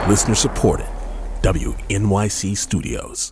Listener supported. WNYC Studios.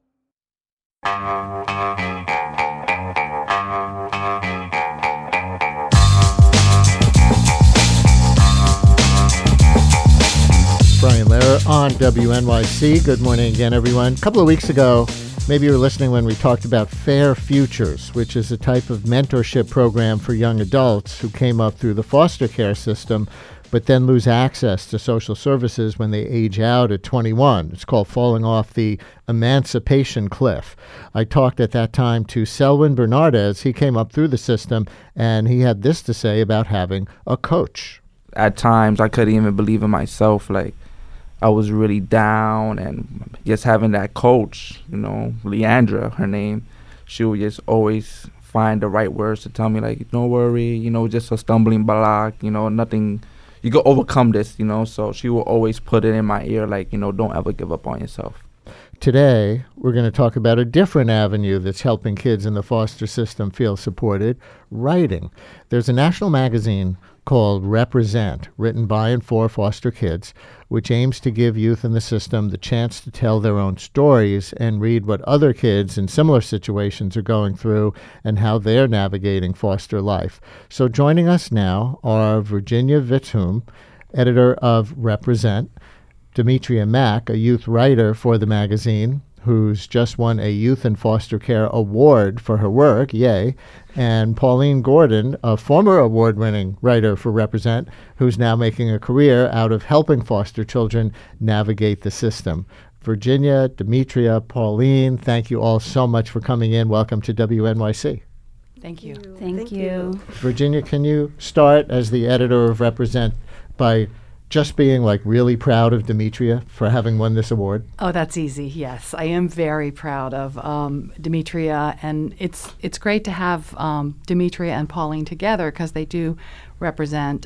Brian Lehrer on WNYC. Good morning again, everyone. A couple of weeks ago, maybe you were listening when we talked about Fair Futures, which is a type of mentorship program for young adults who came up through the foster care system, but then lose access to social services when they age out at 21. It's called falling off the emancipation cliff. I talked at that time to Selwyn Bernardez. He came up through the system, and he had this to say about having a coach. At times, I couldn't even believe in myself. Like, I was really down, and just having that coach, Leandra, her name, she would just always find the right words to tell me, like, don't worry, just a stumbling block, nothing, you can overcome this, so she will always put it in my ear, like, don't ever give up on yourself. Today, we're going to talk about a different avenue that's helping kids in the foster system feel supported, writing. There's a national magazine called Represent, written by and for foster kids, which aims to give youth in the system the chance to tell their own stories and read what other kids in similar situations are going through and how they're navigating foster life. So joining us now are Virginia Vitzhum, editor of Represent, Demetria Mack, a youth writer for the magazine, who's just won a Youth in Foster Care Award for her work, yay, and Pauline Gordon, a former award-winning writer for Represent, who's now making a career out of helping foster children navigate the system. Virginia, Demetria, Pauline, thank you all so much for coming in. Welcome to WNYC. Thank you. Thank you. Virginia, can you start as the editor of Represent by just being like really proud of Demetria for having won this award? Oh, that's easy. Yes, I am very proud of Demetria, and it's great to have Demetria and Pauline together because they do represent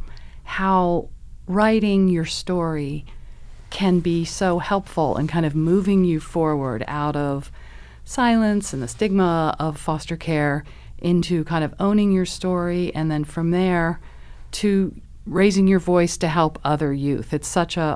how writing your story can be so helpful in kind of moving you forward out of silence and the stigma of foster care into kind of owning your story, and then from there to raising your voice to help other youth. It's such a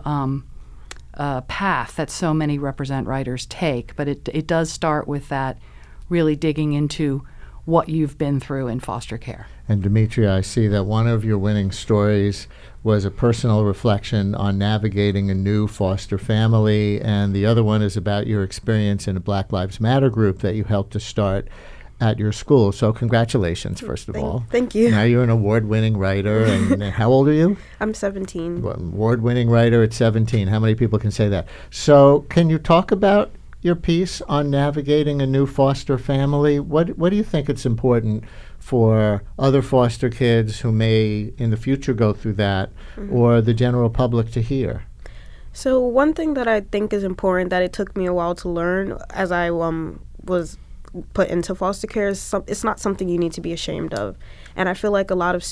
path that so many Represent writers take, but it does start with that really digging into what you've been through in foster care. And Demetria, I see that one of your winning stories was a personal reflection on navigating a new foster family, and the other one is about your experience in a Black Lives Matter group that you helped to start at your school. So congratulations, first of all. Thank you. Now you're an award-winning writer, and how old are you? I'm 17. Well, award-winning writer at 17. How many people can say that? So can you talk about your piece on navigating a new foster family? What do you think it's important for other foster kids who may in the future go through that, or the general public to hear? So one thing that I think is important that it took me a while to learn as I was put into foster care is it's not something you need to be ashamed of. And I feel like a lot of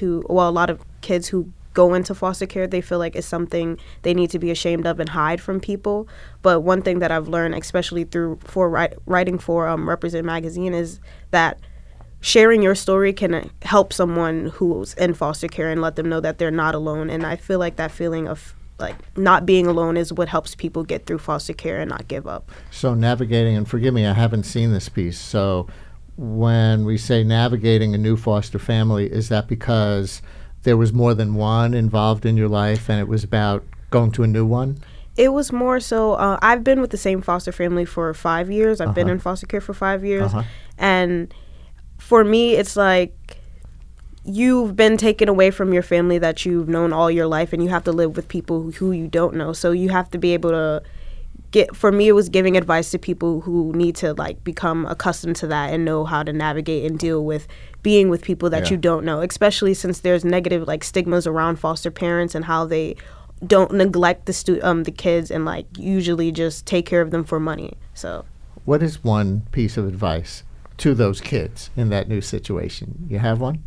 kids who go into foster care, they feel like it's something they need to be ashamed of and hide from people. But one thing that I've learned, especially writing for Represent magazine, is that sharing your story can help someone who's in foster care and let them know that they're not alone. And I feel like that feeling of like not being alone is what helps people get through foster care and not give up. So navigating, and forgive me, I haven't seen this piece. So when we say navigating a new foster family, is that because there was more than one involved in your life and it was about going to a new one? It was more so, I've been with the same foster family for 5 years. I've been in foster care for 5 years. And for me, it's like you've been taken away from your family that you've known all your life, and you have to live with people who you don't know. So you have to be able to for me, it was giving advice to people who need to like become accustomed to that and know how to navigate and deal with being with people that you don't know, especially since there's negative like stigmas around foster parents and how they don't neglect the kids and like usually just take care of them for money. So what is one piece of advice to those kids in that new situation? You have one?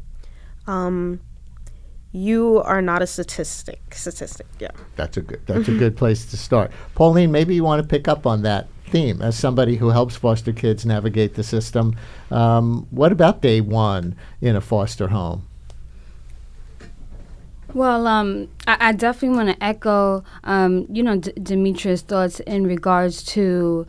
You are not a statistic. Yeah. That's a good place to start. Pauline, maybe you want to pick up on that theme as somebody who helps foster kids navigate the system. What about day one in a foster home? Well, I definitely want to echo, Demetria's thoughts in regards to,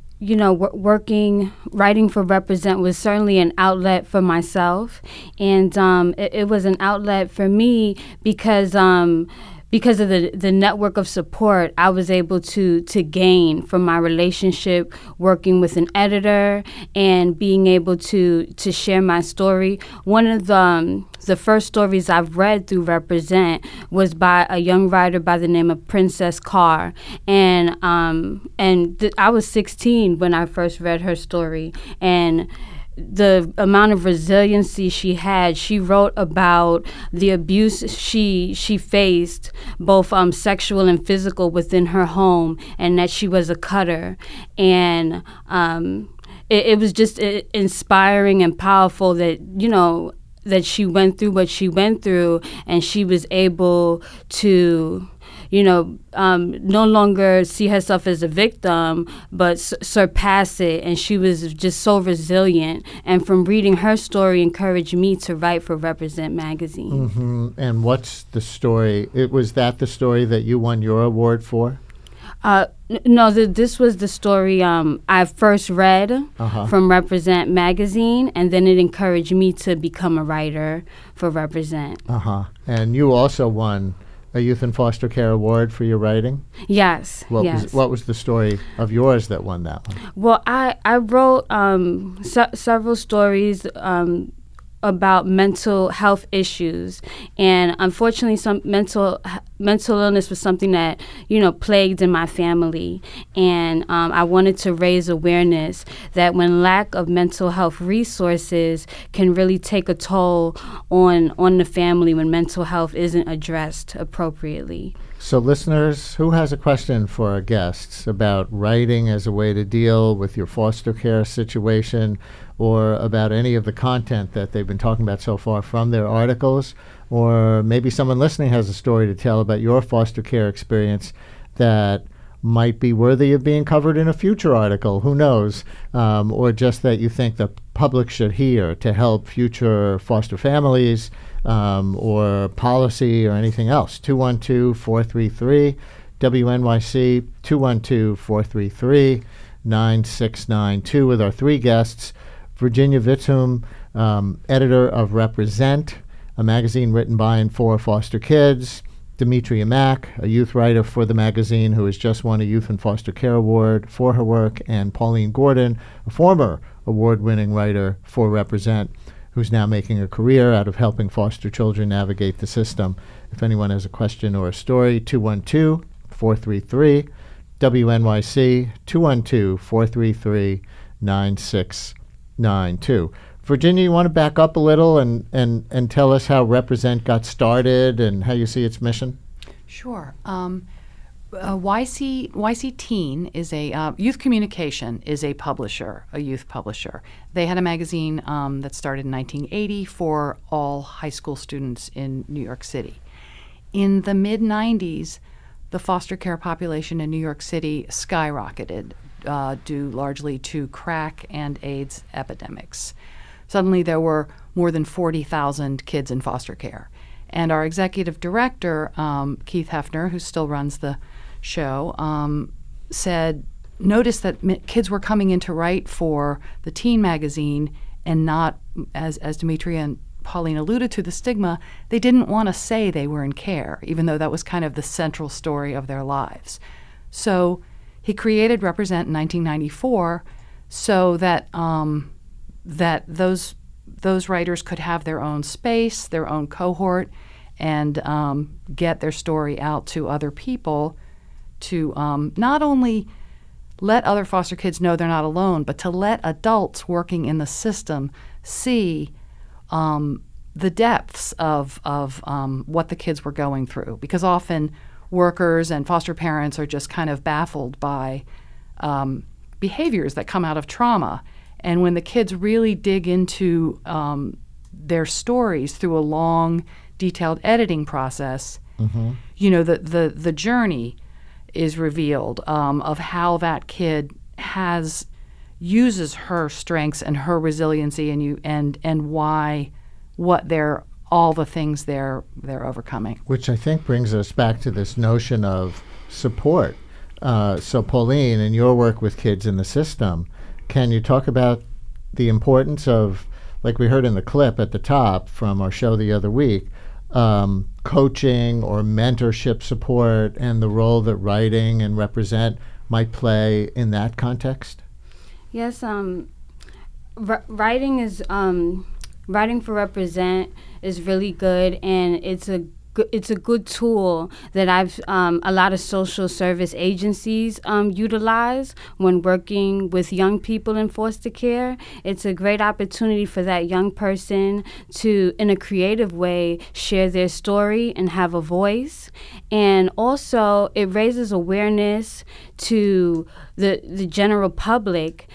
writing for Represent was certainly an outlet for myself. And it was an outlet for me because of the network of support I was able to gain from my relationship working with an editor and being able to share my story. One of the first stories I've read through Represent was by a young writer by the name of Princess Carr, and I was 16 when I first read her story, and the amount of resiliency she had. She wrote about the abuse she faced, both sexual and physical, within her home, and that she was a cutter. And it was just inspiring and powerful that, that she went through what she went through, and she was able to no longer see herself as a victim, but surpass it. And she was just so resilient. And from reading her story encouraged me to write for Represent magazine. Mm-hmm. And what's the story? Was that the story that you won your award for? No, this was the story I first read from Represent magazine, and then it encouraged me to become a writer for Represent. And you also won a Youth in Foster Care Award for your writing? Yes. What was the story of yours that won that one? Well, I wrote several stories about mental health issues, and unfortunately some mental illness was something that plagued in my family, and I wanted to raise awareness that when lack of mental health resources can really take a toll on the family when mental health isn't addressed appropriately. So listeners, who has a question for our guests about writing as a way to deal with your foster care situation, or about any of the content that they've been talking about so far from their articles, or maybe someone listening has a story to tell about your foster care experience that might be worthy of being covered in a future article, who knows, or just that you think the public should hear to help future foster families, or policy or anything else. 212-433-WNYC, 212-433-9692 with our three guests. Virginia Vitzhum, editor of Represent, a magazine written by and for foster kids. Demetria Mack, a youth writer for the magazine who has just won a Youth in Foster Care Award for her work. And Pauline Gordon, a former award-winning writer for Represent, who's now making a career out of helping foster children navigate the system. If anyone has a question or a story, 212-433-WNYC, 212-433-9692. Virginia, you want to back up a little and tell us how Represent got started and how you see its mission? Sure. YC Teen is a Youth Communication is a publisher, a youth publisher. They had a magazine that started in 1980 for all high school students in New York City. In the mid-90s, the foster care population in New York City skyrocketed due largely to crack and AIDS epidemics. Suddenly there were more than 40,000 kids in foster care. And our executive director, Keith Hefner, who still runs the show, noticed that kids were coming in to write for the teen magazine and not, as Demetria and Pauline alluded to, the stigma, they didn't want to say they were in care, even though that was kind of the central story of their lives. So he created Represent in 1994 so that that those writers could have their own space, their own cohort, and get their story out to other people to not only let other foster kids know they're not alone, but to let adults working in the system see the depths of what the kids were going through. Because often workers and foster parents are just kind of baffled by behaviors that come out of trauma. And when the kids really dig into their stories through a long, detailed editing process, the journey is revealed of how that kid uses her strengths and her resiliency and why what they're all the things they're overcoming. Which I think brings us back to this notion of support. So Pauline, in your work with kids in the system, can you talk about the importance of, like we heard in the clip at the top from our show the other week, coaching or mentorship support and the role that writing and Represent might play in that context? Yes, writing is writing for Represent is really good, and it's a good tool that a lot of social service agencies utilize when working with young people in foster care. It's a great opportunity for that young person to, in a creative way, share their story and have a voice. And also, it raises awareness to the general public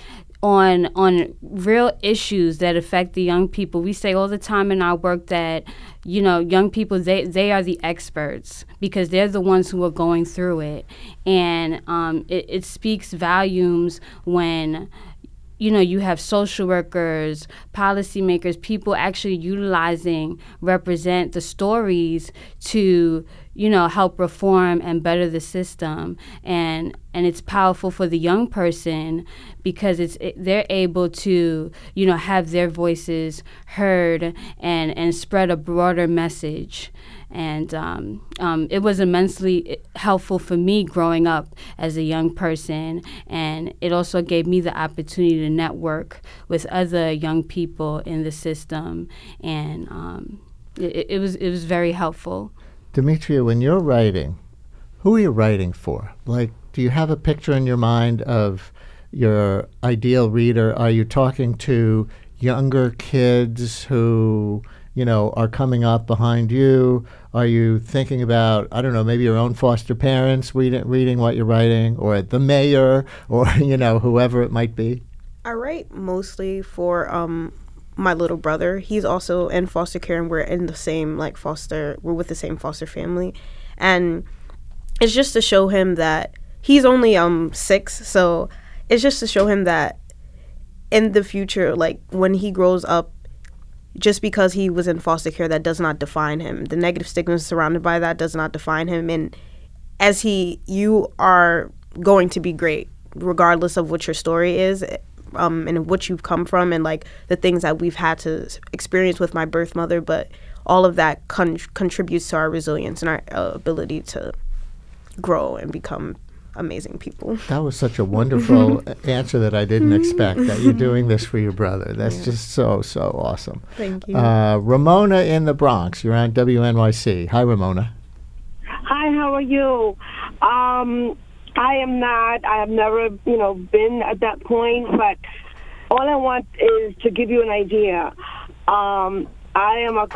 on real issues that affect the young people. We say all the time in our work that, young people, they are the experts because they're the ones who are going through it. And it speaks volumes when, you have social workers, policymakers, people actually utilizing Represent the stories to, help reform and better the system. And it's powerful for the young person because they're able to, have their voices heard and spread a broader message. And it was immensely helpful for me growing up as a young person, and it also gave me the opportunity to network with other young people in the system, and it was very helpful. Demetria, when you're writing, who are you writing for? Like, do you have a picture in your mind of your ideal reader? Are you talking to younger kids who are coming up behind you? Are you thinking about, I don't know, maybe your own foster parents reading what you're writing, or the mayor, or, whoever it might be? I write mostly for my little brother. He's also in foster care, and we're in the same, we're with the same foster family. And it's just to show him that he's only 6, so it's just to show him that in the future, when he grows up, just because he was in foster care, that does not define him. The negative stigma surrounded by that does not define him. And you are going to be great, regardless of what your story is, and what you've come from, and the things that we've had to experience with my birth mother. But all of that contributes to our resilience and our ability to grow and become amazing people. That was such a wonderful answer that I didn't expect, that you're doing this for your brother. That's just so awesome. Thank you. Ramona in the Bronx, you're on WNYC. Hi, Ramona. Hi, how are you? I am not. I have never, been at that point, but all I want is to give you an idea. I am a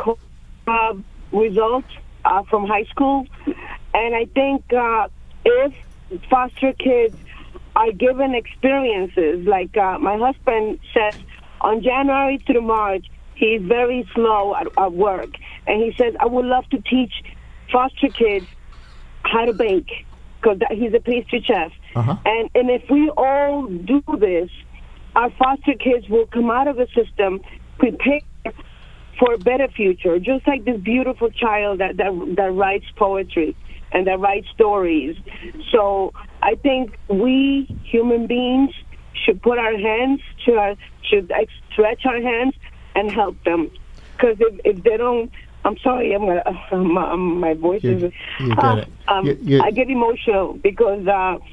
result from high school, and I think if foster kids are given experiences, like my husband says, on January through March, he's very slow at work, and he says, I would love to teach foster kids how to bake, because he's a pastry chef. Uh-huh. And if we all do this, our foster kids will come out of the system prepared for a better future, just like this beautiful child that writes poetry and that writes stories. So I think we human beings should put our hands should stretch our hands and help them. Because if they don't, I'm sorry, my voice is. You get it. I get emotional because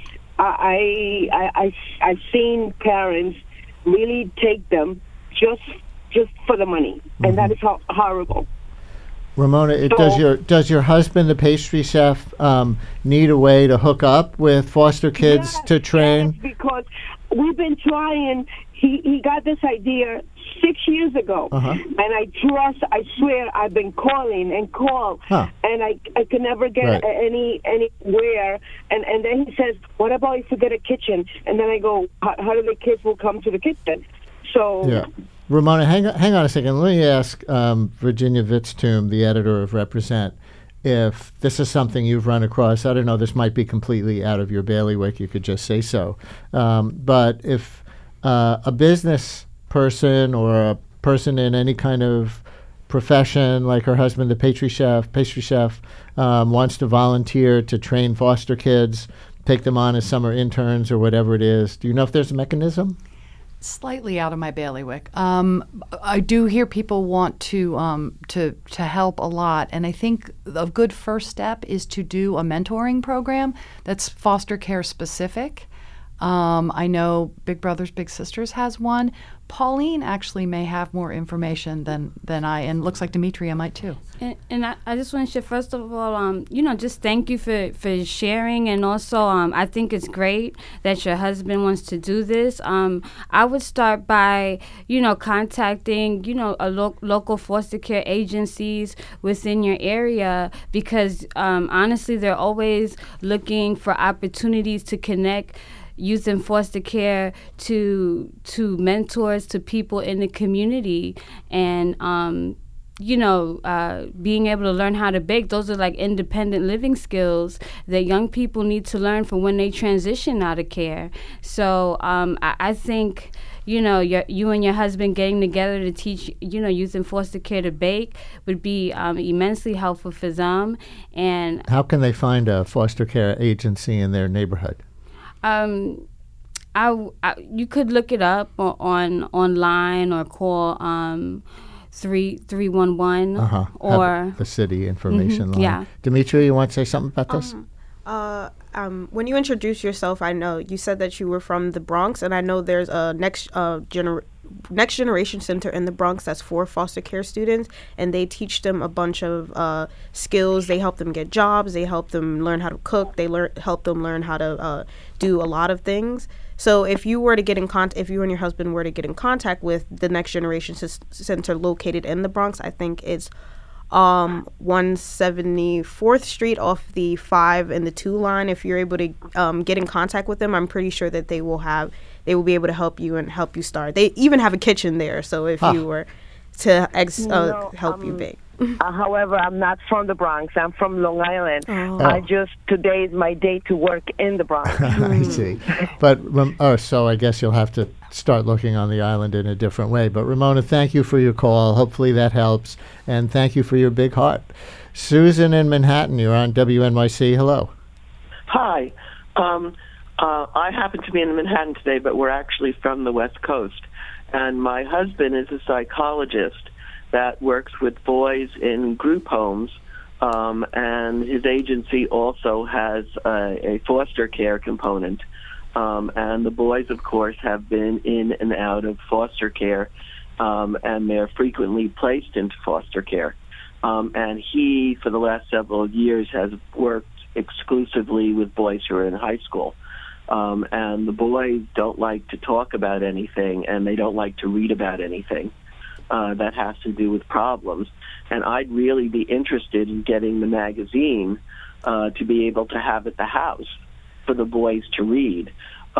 I've seen parents really take them just for the money, and that is horrible. Ramona, does your husband, the pastry chef, need a way to hook up with foster kids to train? Yes, because we've been trying. He got this idea 6 years ago, and I swear, I've been calling and and I could never get anywhere. And then he says, "What about if we get a kitchen?" And then I go, "How do the kids will come to the kitchen?" So. Yeah. Ramona, hang on a second. Let me ask Virginia Vitzthum, the editor of Represent, if this is something you've run across. I don't know, this might be completely out of your bailiwick. You could just say so. But if a business person or a person in any kind of profession, like her husband, the pastry chef, wants to volunteer to train foster kids, take them on as summer interns or whatever it is, do you know if there's a mechanism? Slightly out of my bailiwick. I do hear people want to help a lot, and I think a good first step is to do a mentoring program that's foster care specific. I know Big Brothers Big Sisters has one. Pauline actually may have more information than I, and looks like Demetria might too. And I just want to share, first of all, just thank you for sharing. And also, I think it's great that your husband wants to do this. I would start by, contacting, local foster care agencies within your area, because honestly, they're always looking for opportunities to connect youth in foster care to mentors, to people in the community, and being able to learn how to bake. Those are like independent living skills that young people need to learn for when they transition out of care. So I think you and your husband getting together to teach youth in foster care to bake would be immensely helpful for them. And how can they find a foster care agency in their neighborhood? You could look it up online or call 311 or have the city information line. Yeah. Demetria, you want to say something about this? When you introduced yourself, I know you said that you were from the Bronx, and I know there's a Next Generation Center in the Bronx that's for foster care students, and they teach them a bunch of skills. They help them get jobs. They help them learn how to cook. They help them learn how to do a lot of things. So if you were to get in if you and your husband were to get in contact with the Next Generation Center located in the Bronx, I think it's 174th Street off the 5 and the 2 line. If you're able to get in contact with them, I'm pretty sure that they will be able to help you and help you start. They even have a kitchen there, so if you were to help you bake. However, I'm not from the Bronx. I'm from Long Island. Today is my day to work in the Bronx. I see. But, so I guess you'll have to start looking on the island in a different way. But Ramona, thank you for your call. Hopefully that helps. And thank you for your big heart. Susan in Manhattan, you're on WNYC. Hello. Hi. I happen to be in Manhattan today, but we're actually from the West Coast. And my husband is a psychologist that works with boys in group homes, and his agency also has a foster care component. And the boys, of course, have been in and out of foster care, and they're frequently placed into foster care. And he, for the last several years, has worked exclusively with boys who are in high school. And the boys don't like to talk about anything, and they don't like to read about anything that has to do with problems. And I'd really be interested in getting the magazine to be able to have at the house for the boys to read.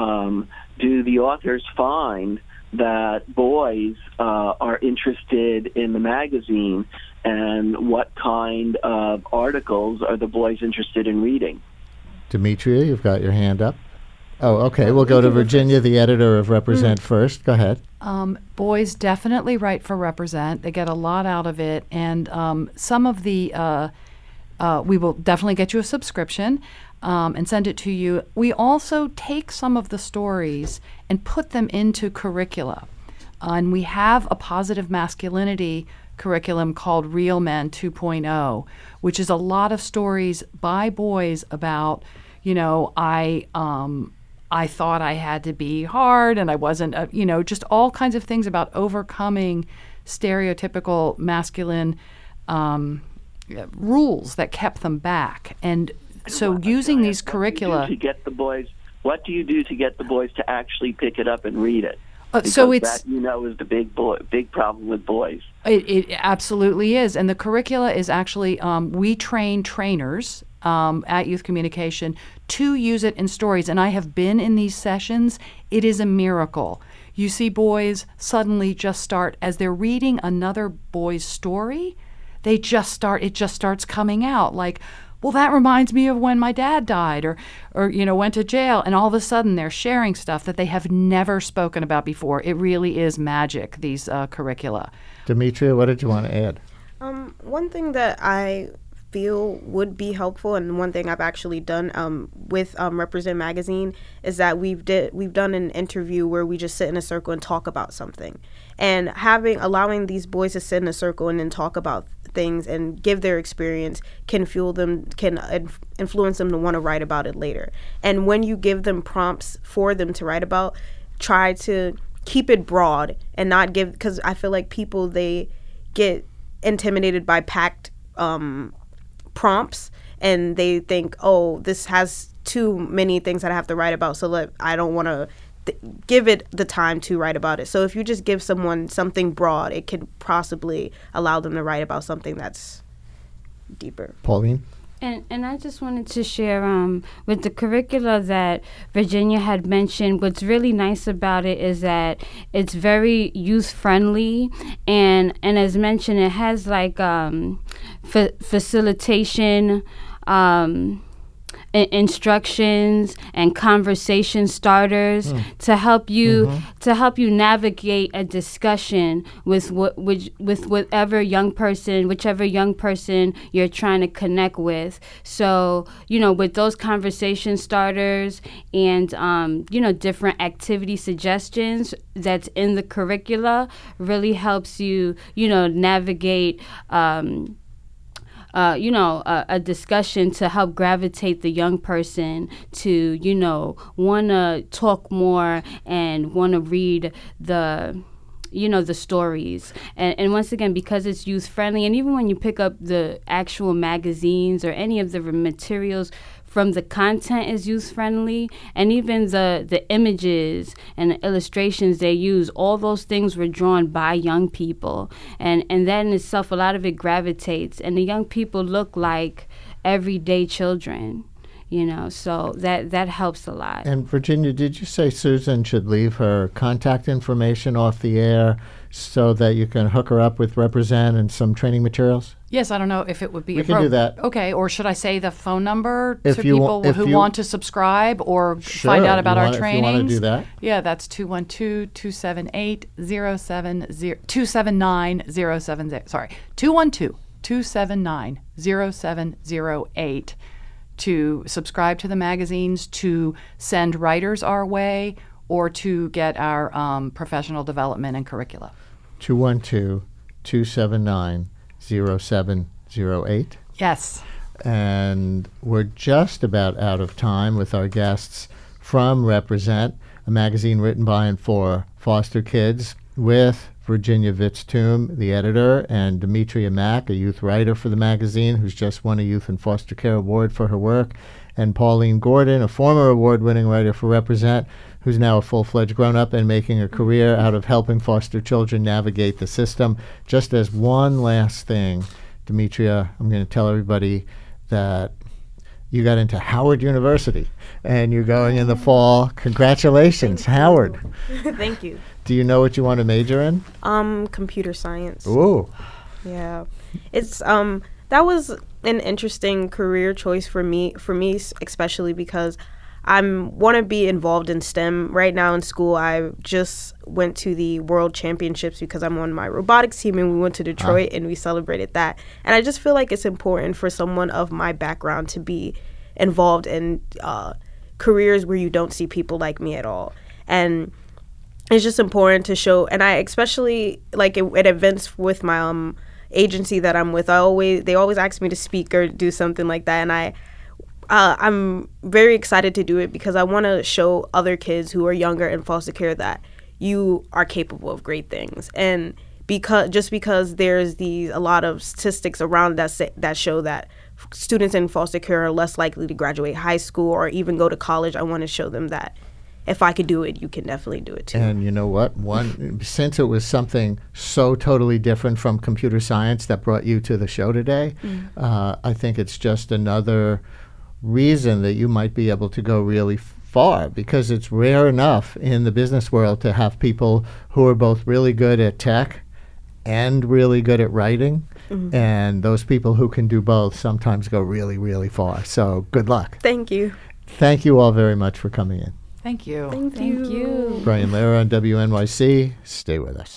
Do the authors find that boys are interested in the magazine, and what kind of articles are the boys interested in reading? Demetria, you've got your hand up. Oh, okay. We'll go to Virginia, the editor of Represent first. Go ahead. Boys definitely write for Represent. They get a lot out of it. And some of the, we will definitely get you a subscription and send it to you. We also take some of the stories and put them into curricula. And we have a positive masculinity curriculum called Real Men 2.0, which is a lot of stories by boys about, I thought I had to be hard and I wasn't, just all kinds of things about overcoming stereotypical masculine rules that kept them back. And so using these curricula. What do you do to get the boys to actually pick it up and read it? So it's that is the big problem with boys. It absolutely is, and the curricula is actually we train trainers at Youth Communication to use it in stories. And I have been in these sessions. It is a miracle. You see boys suddenly just start, as they're reading another boy's story, it just starts coming out like, well, that reminds me of when my dad died or went to jail. And all of a sudden they're sharing stuff that they have never spoken about before. It really is magic, these curricula. Demetria, what did you want to add? One thing that I feel would be helpful, and one thing I've actually done with Represent Magazine, is that we've done an interview where we just sit in a circle and talk about something, and allowing these boys to sit in a circle and then talk about things and give their experience can fuel them, can influence them to want to write about it later. And when you give them prompts for them to write about, try to keep it broad and not give, because I feel like people, they get intimidated by packed prompts, and they think, oh, this has too many things that I have to write about, so I don't want to give it the time to write about it. So if you just give someone something broad, it could possibly allow them to write about something that's deeper. Pauline? And I just wanted to share with the curricula that Virginia had mentioned, what's really nice about it is that it's very youth-friendly, and as mentioned, it has like facilitation, instructions and conversation starters to help you navigate a discussion with whichever young person you're trying to connect with. So, with those conversation starters and different activity suggestions that's in the curricula really helps you navigate a discussion to help gravitate the young person to, want to talk more and want to read the stories. And once again, because it's youth friendly, and even when you pick up the actual magazines or any of the materials from the content is youth friendly, and even the images and the illustrations they use, all those things were drawn by young people, and that in itself, a lot of it gravitates, and the young people look like everyday children, so that helps a lot. And Virginia, did you say Susan should leave her contact information off the air so that you can hook her up with Represent and some training materials? Yes, I don't know if it would be We can do that. Okay, or should I say the phone number If to you people if who you- want to subscribe or Sure, find out about you our wanna- if you trainings? wanna do that. Yeah, that's 212-278-279-070. Sorry, 212-279-0708 to subscribe to the magazines, to send writers our way, or to get our professional development and curricula. 212-279-0708. Yes. And we're just about out of time with our guests from Represent, a magazine written by and for foster kids, with Virginia Vitz-Toom, the editor, and Demetria Mack, a youth writer for the magazine, who's just won a Youth in Foster Care Award for her work, and Pauline Gordon, a former award-winning writer for Represent, who's now a full-fledged grown-up and making a career out of helping foster children navigate the system. Just as one last thing, Demetria, I'm going to tell everybody that you got into Howard University, and you're going in the fall. Congratulations, Howard. Thank you. Do you know what you want to major in? Computer science. Ooh. Yeah. It's that was an interesting career choice for me especially because I want to be involved in STEM. Right now in school, I just went to the World Championships because I'm on my robotics team, and we went to Detroit and we celebrated that. And I just feel like it's important for someone of my background to be involved in careers where you don't see people like me at all. And it's just important to show, and I especially like at events with my agency that I'm with, they always ask me to speak or do something like that, and I'm very excited to do it because I want to show other kids who are younger in foster care that you are capable of great things. And because there's a lot of statistics around that show that students in foster care are less likely to graduate high school or even go to college, I want to show them that if I could do it, you can definitely do it too. And you know what? Since it was something so totally different from computer science that brought you to the show today, I think it's just another reason that you might be able to go really far, because it's rare enough in the business world to have people who are both really good at tech and really good at writing. And those people who can do both sometimes go really, really far. So good luck. Thank you. Thank you all very much for coming in. Thank you. Thank you. Thank you. Brian Lehrer on WNYC. Stay with us.